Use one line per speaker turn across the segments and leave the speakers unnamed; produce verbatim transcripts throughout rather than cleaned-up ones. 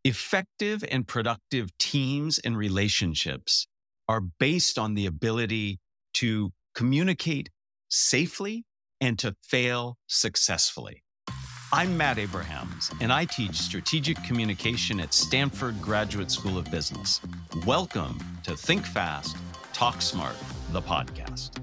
Effective and productive teams and relationships are based on the ability to communicate safely and to fail successfully. I'm Matt Abrahams, and I teach strategic communication at Stanford Graduate School of Business. Welcome to Think Fast, Talk Smart, the podcast.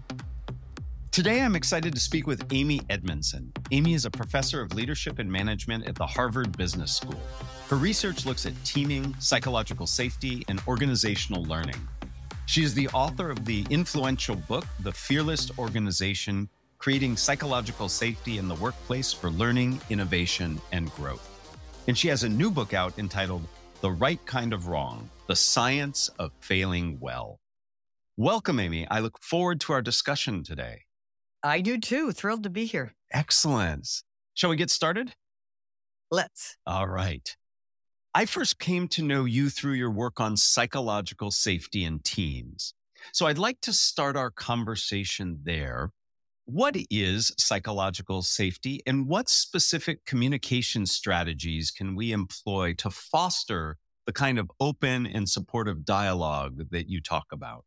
Today, I'm excited to speak with Amy Edmondson. Amy is a professor of leadership and management at the Harvard Business School. Her research looks at teaming, psychological safety, and organizational learning. She is the author of the influential book, The Fearless Organization: Creating Psychological Safety in the Workplace for Learning, Innovation, and Growth. And she has a new book out entitled The Right Kind of Wrong: The Science of Failing Well. Welcome, Amy. I look forward to our discussion today.
I do too. Thrilled to be here.
Excellent. Shall we get started?
Let's.
All right. I first came to know you through your work on psychological safety in teams. So I'd like to start our conversation there. What is psychological safety, and what specific communication strategies can we employ to foster the kind of open and supportive dialogue that you talk about?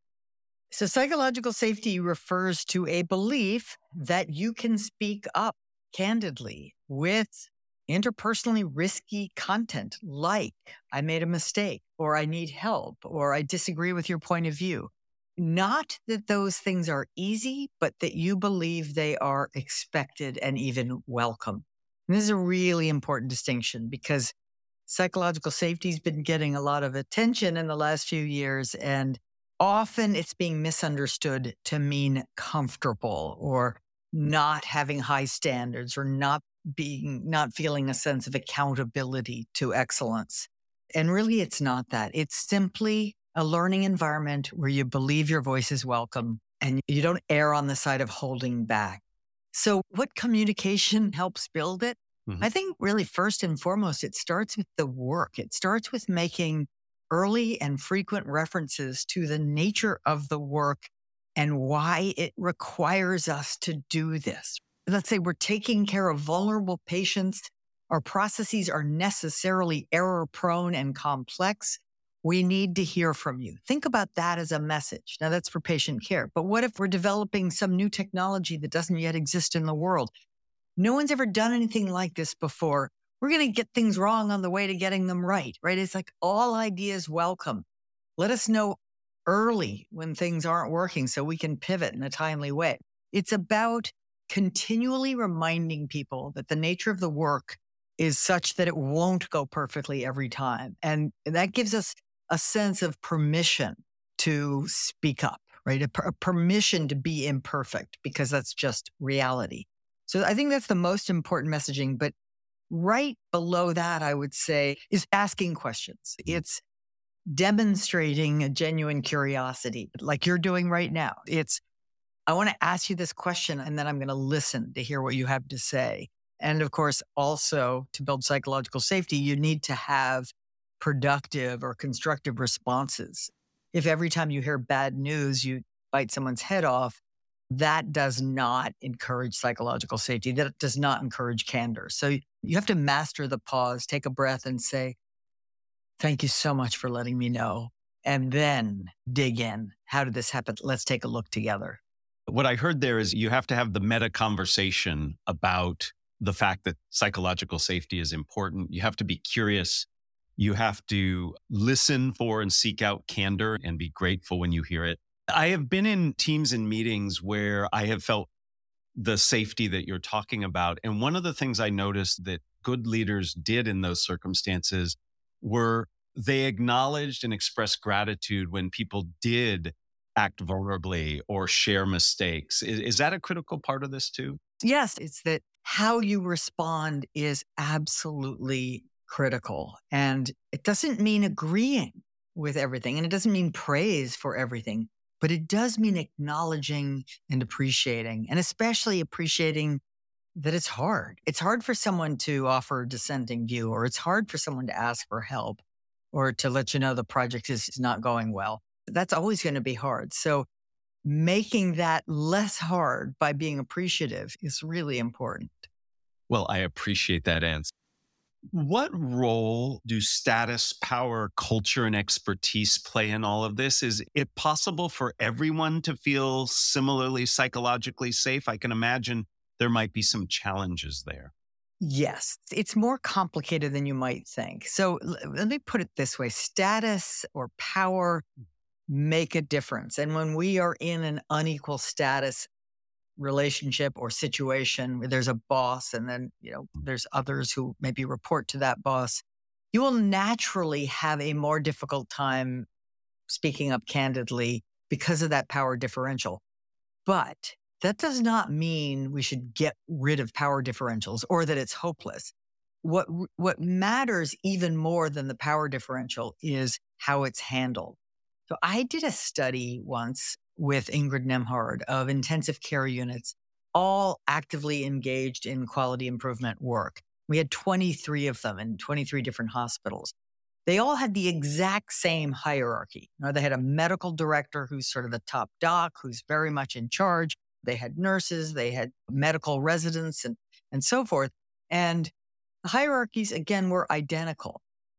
So psychological safety refers to a belief that you can speak up candidly with interpersonally risky content, like I made a mistake, or I need help, or I disagree with your point of view. Not that those things are easy, but that you believe they are expected and even welcome. And this is a really important distinction because psychological safety has been getting a lot of attention in the last few years, and often it's being misunderstood to mean comfortable or not having high standards or not being, not feeling a sense of accountability to excellence. And really, it's not that. It's simply a learning environment where you believe your voice is welcome and you don't err on the side of holding back. So what communication helps build it? Mm-hmm. I think really first and foremost, it starts with the work. It starts with making early and frequent references to the nature of the work and why it requires us to do this. Let's say we're taking care of vulnerable patients. Our processes are necessarily error-prone and complex. We need to hear from you. Think about that as a message. Now, that's for patient care. But what if we're developing some new technology that doesn't yet exist in the world? No one's ever done anything like this before. We're going to get things wrong on the way to getting them right, right? It's like all ideas welcome. Let us know early when things aren't working so we can pivot in a timely way. It's about continually reminding people that the nature of the work is such that it won't go perfectly every time. And that gives us a sense of permission to speak up, right? A, per- a permission to be imperfect, because that's just reality. So I think that's the most important messaging. But right below that, I would say, is asking questions. It's demonstrating a genuine curiosity, like you're doing right now. It's, I want to ask you this question, and then I'm going to listen to hear what you have to say. And of course, also to build psychological safety, you need to have productive or constructive responses. If every time you hear bad news, you bite someone's head off, that does not encourage psychological safety. That does not encourage candor. So you have to master the pause, take a breath and say, thank you so much for letting me know. And then dig in. How did this happen? Let's take a look together.
What I heard there is you have to have the meta conversation about the fact that psychological safety is important. You have to be curious. You have to listen for and seek out candor and be grateful when you hear it. I have been in teams and meetings where I have felt the safety that you're talking about. And one of the things I noticed that good leaders did in those circumstances were they acknowledged and expressed gratitude when people did act vulnerably or share mistakes. Is, is that a critical part of this too?
Yes, it's that how you respond is absolutely critical. And it doesn't mean agreeing with everything, and it doesn't mean praise for everything. But it does mean acknowledging and appreciating, and especially appreciating that it's hard. It's hard for someone to offer a dissenting view, or it's hard for someone to ask for help or to let you know the project is not going well. That's always going to be hard. So making that less hard by being appreciative is really important.
Well, I appreciate that answer. What role do status, power, culture, and expertise play in all of this? Is it possible for everyone to feel similarly psychologically safe? I can imagine there might be some challenges there.
Yes, it's more complicated than you might think. So l- let me put it this way: status or power make a difference. And when we are in an unequal status relationship or situation where there's a boss and then, you know, there's others who maybe report to that boss, you will naturally have a more difficult time speaking up candidly because of that power differential. But that does not mean we should get rid of power differentials or that it's hopeless. What what matters even more than the power differential is how it's handled. So I did a study once with Ingrid Nemhard of intensive care units, all actively engaged in quality improvement work. We had twenty-three of them in twenty-three different hospitals. They all had the exact same hierarchy. You know, they had a medical director who's sort of the top doc, who's very much in charge. They had nurses, they had medical residents, and, and so forth. And the hierarchies, again, were identical.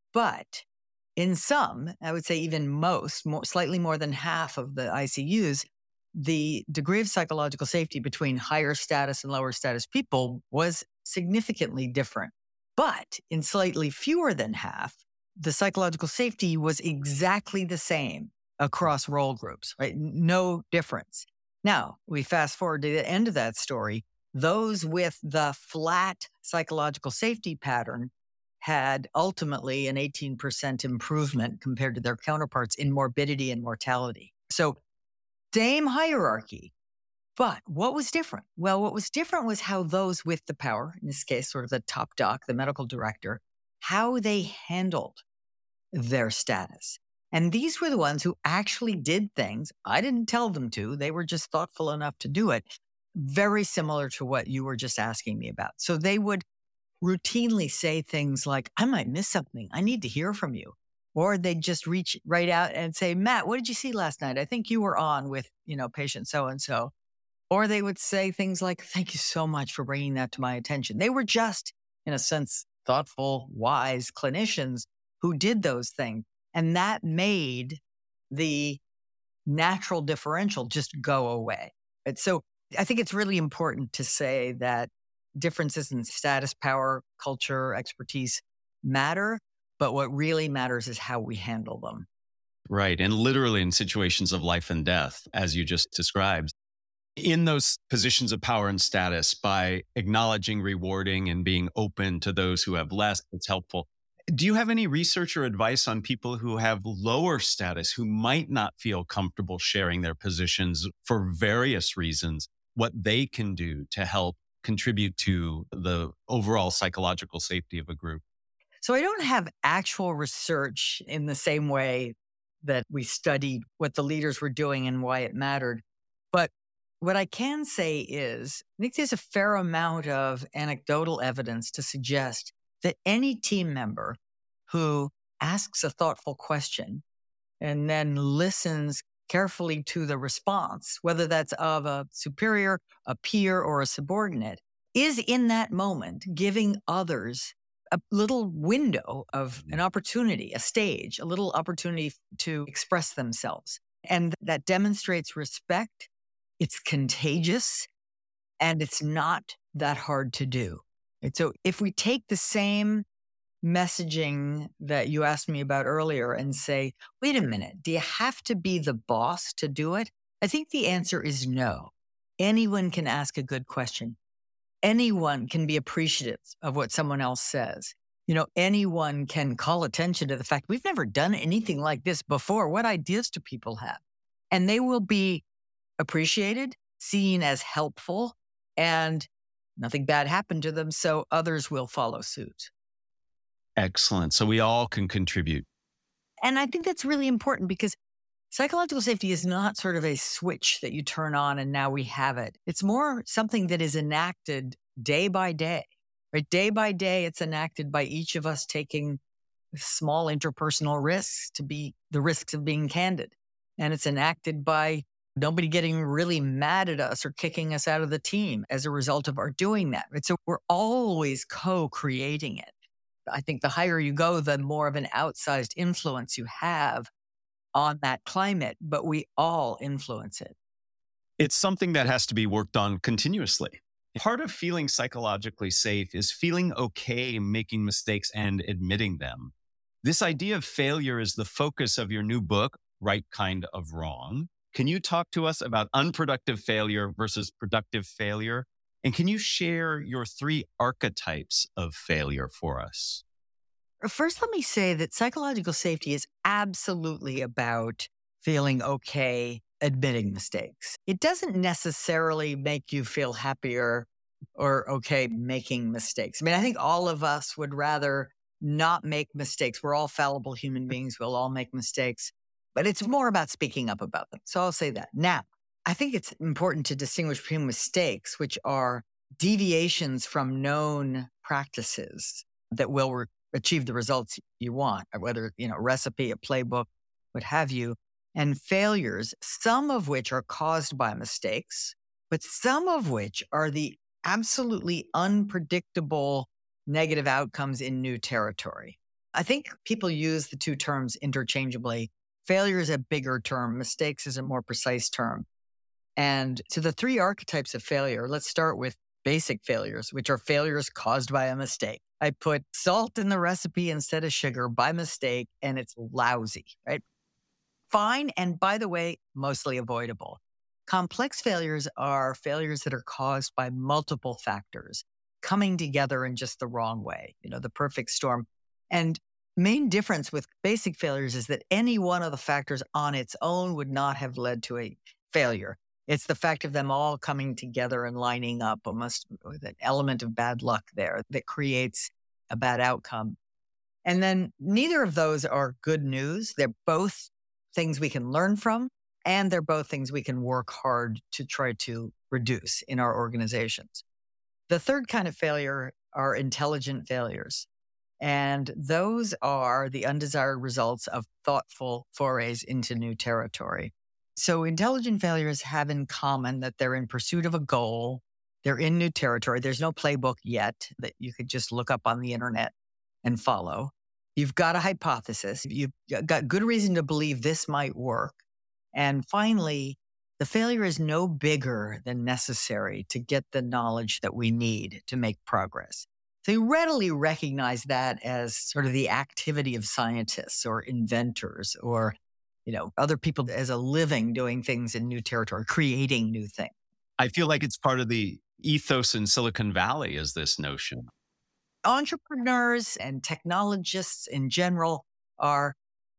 But in some, I would say even most, more, slightly more than half of the I C Us, the degree of psychological safety between higher status and lower status people was significantly different. But in slightly fewer than half, the psychological safety was exactly the same across role groups, right? No difference. Now, we fast forward to the end of that story. Those with the flat psychological safety pattern had ultimately an eighteen percent improvement compared to their counterparts in morbidity and mortality. So same hierarchy, but what was different? Well, what was different was how those with the power, in this case, sort of the top doc, the medical director, how they handled their status. And these were the ones who actually did things I didn't tell them to. They were just thoughtful enough to do it, very similar to what you were just asking me about. So they would routinely say things like, I might miss something. I need to hear from you. Or they'd just reach right out and say, Matt, what did you see last night? I think you were on with, you know, patient so-and-so. Or they would say things like, thank you so much for bringing that to my attention. They were just, in a sense, thoughtful, wise clinicians who did those things. And that made the natural differential just go away. And so I think it's really important to say that differences in status, power, culture, expertise matter, but what really matters is how we handle them.
Right. And literally in situations of life and death, as you just described, in those positions of power and status, by acknowledging, rewarding, and being open to those who have less, it's helpful. Do you have any research or advice on people who have lower status, who might not feel comfortable sharing their positions for various reasons, what they can do to help contribute to the overall psychological safety of a group?
So I don't have actual research in the same way that we studied what the leaders were doing and why it mattered. But what I can say is, I think there's a fair amount of anecdotal evidence to suggest that any team member who asks a thoughtful question and then listens carefully to the response, whether that's of a superior, a peer, or a subordinate, is in that moment giving others a little window of an opportunity, a stage, a little opportunity to express themselves. And that demonstrates respect. It's contagious, and it's not that hard to do. And so if we take the same messaging that you asked me about earlier and say, wait a minute, do you have to be the boss to do it? I think the answer is no. Anyone can ask a good question. Anyone can be appreciative of what someone else says. You know, anyone can call attention to the fact we've never done anything like this before. What ideas do people have? And they will be appreciated, seen as helpful, and nothing bad happened to them, so others will follow suit.
Excellent. So we all can contribute.
And I think that's really important because psychological safety is not sort of a switch that you turn on and now we have it. It's more something that is enacted day by day, right? Day by day, it's enacted by each of us taking small interpersonal risks to be the risks of being candid. And it's enacted by nobody getting really mad at us or kicking us out of the team as a result of our doing that. Right? So we're always co-creating it. I think the higher you go, the more of an outsized influence you have on that climate, but we all influence it.
It's something that has to be worked on continuously. Part of feeling psychologically safe is feeling okay making mistakes and admitting them. This idea of failure is the focus of your new book, Right Kind of Wrong. Can you talk to us about unproductive failure versus productive failure? And can you share your three archetypes of failure for us?
First, let me say that psychological safety is absolutely about feeling okay admitting mistakes. It doesn't necessarily make you feel happier or okay making mistakes. I mean, I think all of us would rather not make mistakes. We're all fallible human beings. We'll all make mistakes, but it's more about speaking up about them. So I'll say that. Now, I think it's important to distinguish between mistakes, which are deviations from known practices that will re- achieve the results you want, whether, you know, a recipe, a playbook, what have you, and failures, some of which are caused by mistakes, but some of which are the absolutely unpredictable negative outcomes in new territory. I think people use the two terms interchangeably. Failure is a bigger term. Mistakes is a more precise term. And to the three archetypes of failure, let's start with basic failures, which are failures caused by a mistake. I put salt in the recipe instead of sugar by mistake, and it's lousy, right? Fine. And by the way, mostly avoidable. Complex failures are failures that are caused by multiple factors coming together in just the wrong way, you know, the perfect storm. And main difference with basic failures is that any one of the factors on its own would not have led to a failure. It's the fact of them all coming together and lining up, almost with an element of bad luck there that creates a bad outcome. And then neither of those are good news. They're both things we can learn from, and they're both things we can work hard to try to reduce in our organizations. The third kind of failure are intelligent failures. And those are the undesired results of thoughtful forays into new territory. So intelligent failures have in common that they're in pursuit of a goal. They're in new territory. There's no playbook yet that you could just look up on the internet and follow. You've got a hypothesis. You've got good reason to believe this might work. And finally, the failure is no bigger than necessary to get the knowledge that we need to make progress. So you readily recognize that as sort of the activity of scientists or inventors or, you know, other people as a living doing things in new territory, creating new things.
I feel like it's part of the ethos in Silicon Valley is this notion.
Entrepreneurs and technologists in general are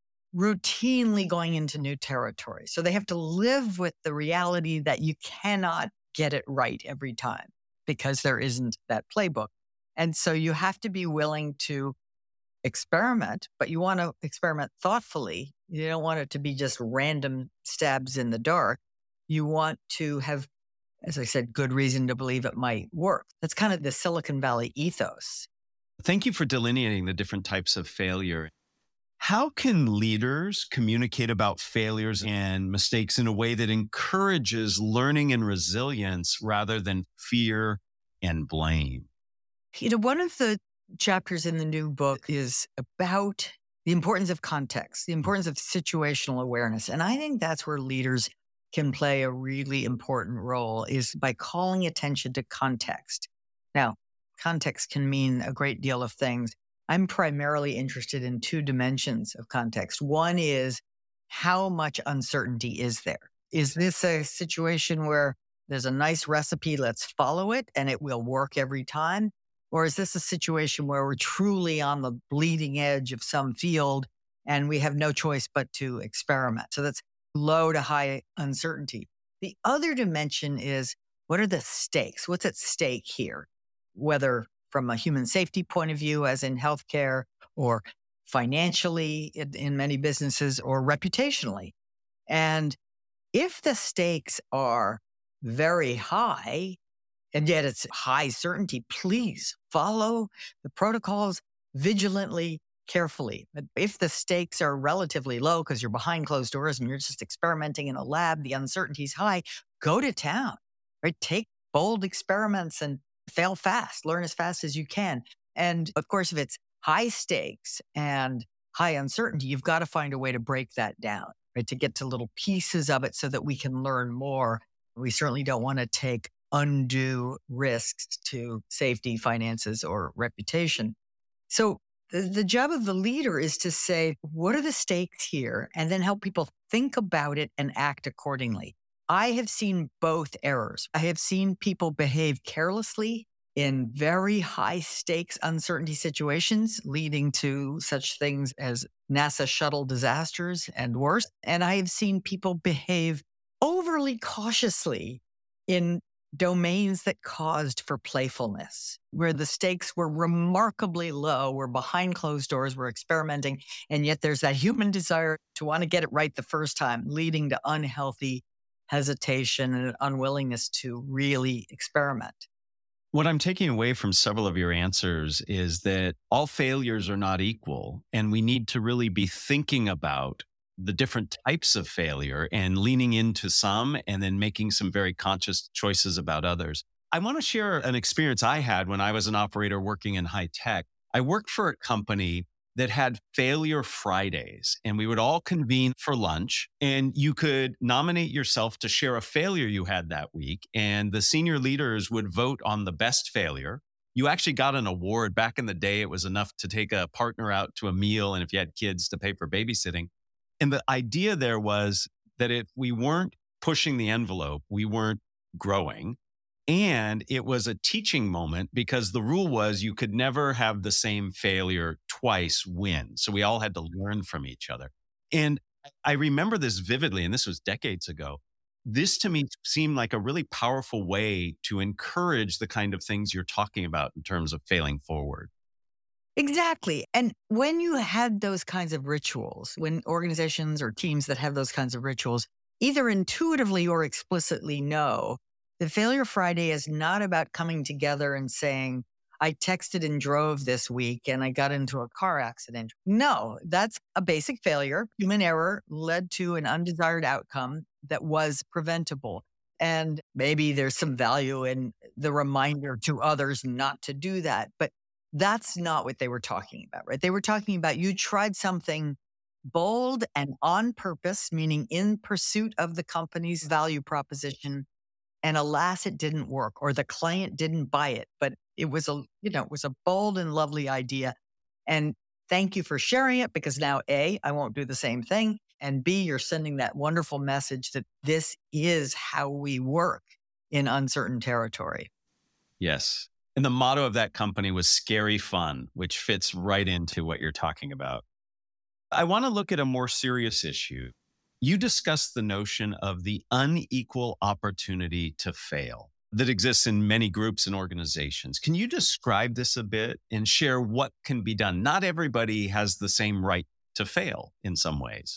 routinely going into new territory. So they have to live with the reality that you cannot get it right every time because there isn't that playbook. And so you have to be willing to experiment, but you want to experiment thoughtfully. You don't want it to be just random stabs in the dark. You want to have, as I said, good reason to believe it might work. That's kind of the Silicon Valley ethos.
Thank you for delineating the different types of failure. How can leaders communicate about failures and mistakes in a way that encourages learning and resilience rather than fear and blame?
You know, one of the chapters in the new book is about the importance of context, the importance of situational awareness. And I think that's where leaders can play a really important role is by calling attention to context. Now, context can mean a great deal of things. I'm primarily interested in two dimensions of context. One is how much uncertainty is there? Is this a situation where there's a nice recipe, let's follow it and it will work every time? Or is this a situation where we're truly on the bleeding edge of some field and we have no choice but to experiment? So that's low to high uncertainty. The other dimension is what are the stakes? What's at stake here? Whether from a human safety point of view, as in healthcare, or financially in, in many businesses, or reputationally. And if the stakes are very high, and yet it's high certainty, please follow the protocols vigilantly, carefully. But if the stakes are relatively low because you're behind closed doors and you're just experimenting in a lab, the uncertainty is high, go to town, right? Take bold experiments and fail fast, learn as fast as you can. And of course, if it's high stakes and high uncertainty, you've got to find a way to break that down, right? To get to little pieces of it so that we can learn more. We certainly don't want to take undue risks to safety, finances, or reputation. So the, the job of the leader is to say, what are the stakes here? And then help people think about it and act accordingly. I have seen both errors. I have seen people behave carelessly in very high stakes uncertainty situations, leading to such things as NASA shuttle disasters and worse. And I have seen people behave overly cautiously in domains that caused for playfulness, where the stakes were remarkably low, we're behind closed doors, we're experimenting, and yet there's that human desire to want to get it right the first time, leading to unhealthy hesitation and unwillingness to really experiment.
What I'm taking away from several of your answers is that all failures are not equal, and we need to really be thinking about the different types of failure and leaning into some and then making some very conscious choices about others. I want to share an experience I had when I was an operator working in high tech. I worked for a company that had failure Fridays, and we would all convene for lunch, and you could nominate yourself to share a failure you had that week, and the senior leaders would vote on the best failure. You actually got an award. Back in the day, it was enough to take a partner out to a meal, and if you had kids, to pay for babysitting. And the idea there was that if we weren't pushing the envelope, we weren't growing. And it was a teaching moment because the rule was you could never have the same failure twice win. So we all had to learn from each other. And I remember this vividly, and this was decades ago. This to me seemed like a really powerful way to encourage the kind of things you're talking about in terms of failing forward.
Exactly. And when you had those kinds of rituals, when organizations or teams that have those kinds of rituals, either intuitively or explicitly know that Failure Friday is not about coming together and saying, I texted and drove this week and I got into a car accident. No, that's a basic failure. Human error led to an undesired outcome that was preventable. And maybe there's some value in the reminder to others not to do that. But that's not what they were talking about, right? They were talking about you tried something bold and on purpose, meaning in pursuit of the company's value proposition. And alas, it didn't work, or the client didn't buy it, but it was a, you know, it was a bold and lovely idea. And thank you for sharing it, because now A, I won't do the same thing. And B, you're sending that wonderful message that this is how we work in uncertain territory.
Yes. And the motto of that company was scary fun, which fits right into what you're talking about. I want to look at a more serious issue. You discussed the notion of the unequal opportunity to fail that exists in many groups and organizations. Can you describe this a bit and share what can be done? Not everybody has the same right to fail in some ways.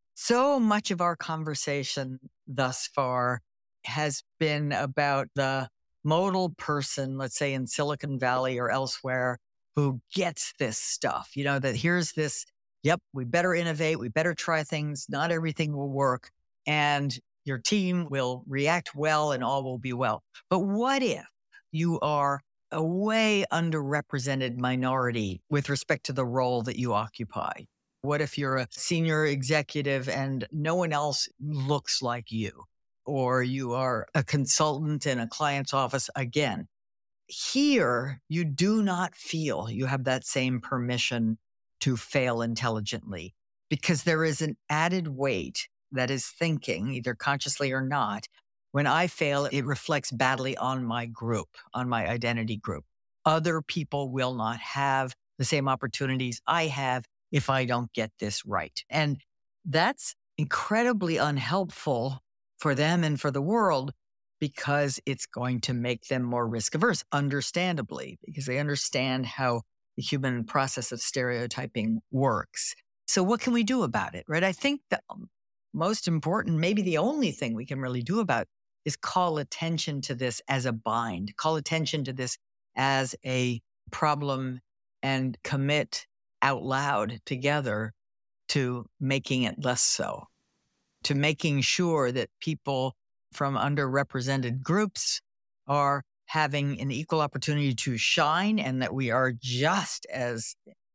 So much of our conversation thus far has been about the modal person, let's say in Silicon Valley or elsewhere, who gets this stuff, you know, that here's this, yep, we better innovate, we better try things, not everything will work, and your team will react well and all will be well. But what if you are a way underrepresented minority with respect to the role that you occupy? What if you're a senior executive and no one else looks like you? Or you are a consultant in a client's office again. Here, you do not feel you have that same permission to fail intelligently, because there is an added weight that is thinking, either consciously or not. When I fail, it reflects badly on my group, on my identity group. Other people will not have the same opportunities I have if I don't get this right. And that's incredibly unhelpful for them and for the world, because it's going to make them more risk averse, understandably, because they understand how the human process of stereotyping works. So what can we do about it, right? I think the most important, maybe the only thing we can really do about it is call attention to this as a bind, call attention to this as a problem, and commit out loud together to making it less so, to making sure that people from underrepresented groups are having an equal opportunity to shine, and that we are just as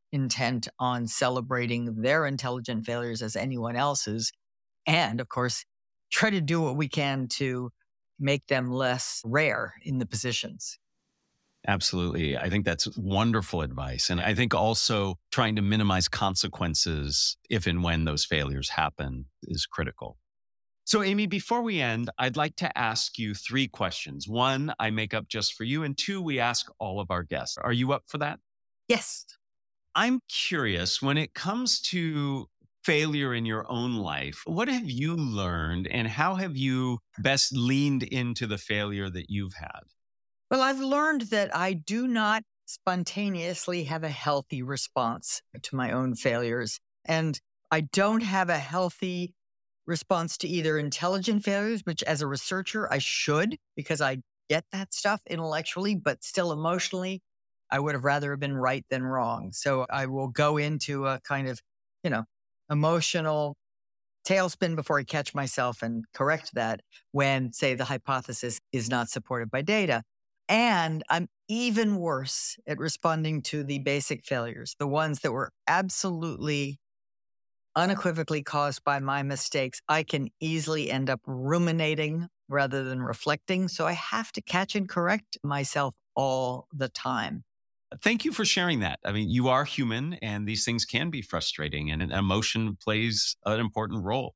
intent on celebrating their intelligent failures as anyone else's. And of course, try to do what we can to make them less rare in the positions.
Absolutely. I think that's wonderful advice. And I think also trying to minimize consequences if and when those failures happen is critical. So, Amy, before we end, I'd like to ask you three questions. One, I make up just for you. And two, we ask all of our guests. Are you up for that?
Yes.
I'm curious, when it comes to failure in your own life, what have you learned and how have you best leaned into the failure that you've had?
Well, I've learned that I do not spontaneously have a healthy response to my own failures. And I don't have a healthy response to either intelligent failures, which as a researcher, I should, because I get that stuff intellectually, but still emotionally, I would have rather have been right than wrong. So I will go into a kind of, you know, emotional tailspin before I catch myself and correct that when, say, the hypothesis is not supported by data. And I'm even worse at responding to the basic failures, the ones that were absolutely unequivocally caused by my mistakes. I can easily end up ruminating rather than reflecting. So I have to catch and correct myself all the time.
Thank you for sharing that. I mean, you are human and these things can be frustrating and emotion plays an important role.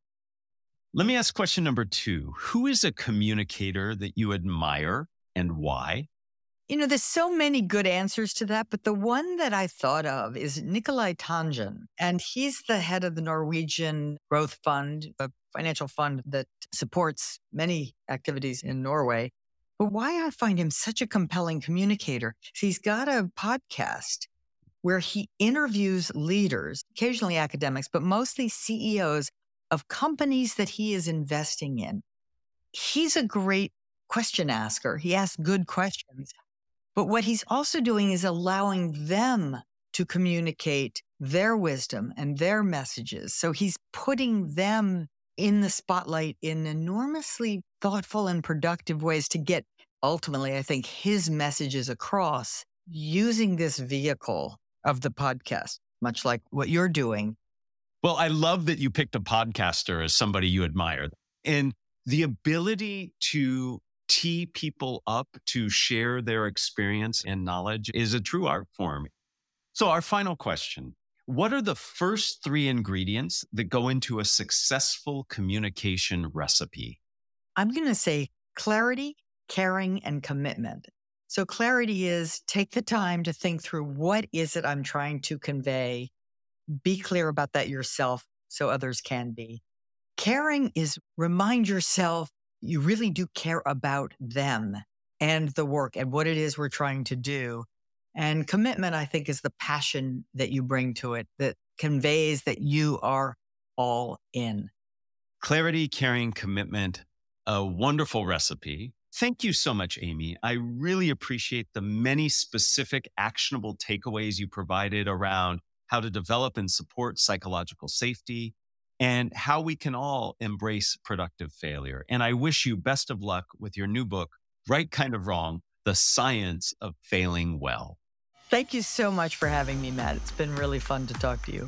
Let me ask question number two. Who is a communicator that you admire and why?
You know, there's so many good answers to that, but the one that I thought of is Nicolai Tangen, and he's the head of the Norwegian Growth Fund, a financial fund that supports many activities in Norway. But why I find him such a compelling communicator is he's got a podcast where he interviews leaders, occasionally academics, but mostly C E Os of companies that he is investing in. He's a great question asker. He asks good questions. But what he's also doing is allowing them to communicate their wisdom and their messages. So he's putting them in the spotlight in enormously thoughtful and productive ways to get, ultimately, I think, his messages across using this vehicle of the podcast, much like what you're doing.
Well, I love that you picked a podcaster as somebody you admire. And the ability to tee people up to share their experience and knowledge is a true art form. So our final question, what are the first three ingredients that go into a successful communication recipe?
I'm going to say clarity, caring, and commitment. So clarity is take the time to think through what is it I'm trying to convey. Be clear about that yourself so others can be. Caring is remind yourself you really do care about them and the work and what it is we're trying to do. And commitment, I think, is the passion that you bring to it that conveys that you are all in.
Clarity, caring, commitment, a wonderful recipe. Thank you so much, Amy. I really appreciate the many specific actionable takeaways you provided around how to develop and support psychological safety and how we can all embrace productive failure. And I wish you best of luck with your new book, Right Kind of Wrong, The Science of Failing Well.
Thank you so much for having me, Matt. It's been really fun to talk to you.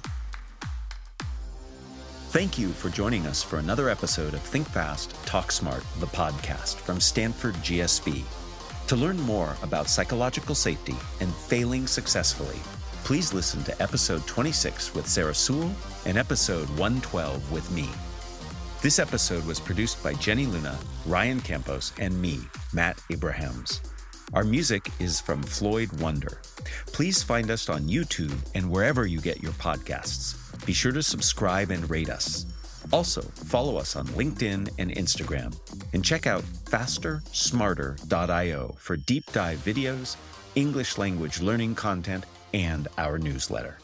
Thank you for joining us for another episode of Think Fast, Talk Smart, the podcast from Stanford G S B. To learn more about psychological safety and failing successfully, please listen to episode twenty-six with Sarah Sewell and episode one twelve with me. This episode was produced by Jenny Luna, Ryan Campos, and me, Matt Abrahams. Our music is from Floyd Wonder. Please find us on YouTube and wherever you get your podcasts. Be sure to subscribe and rate us. Also, follow us on LinkedIn and Instagram. And check out faster smarter dot io for deep dive videos, English language learning content, and our newsletter.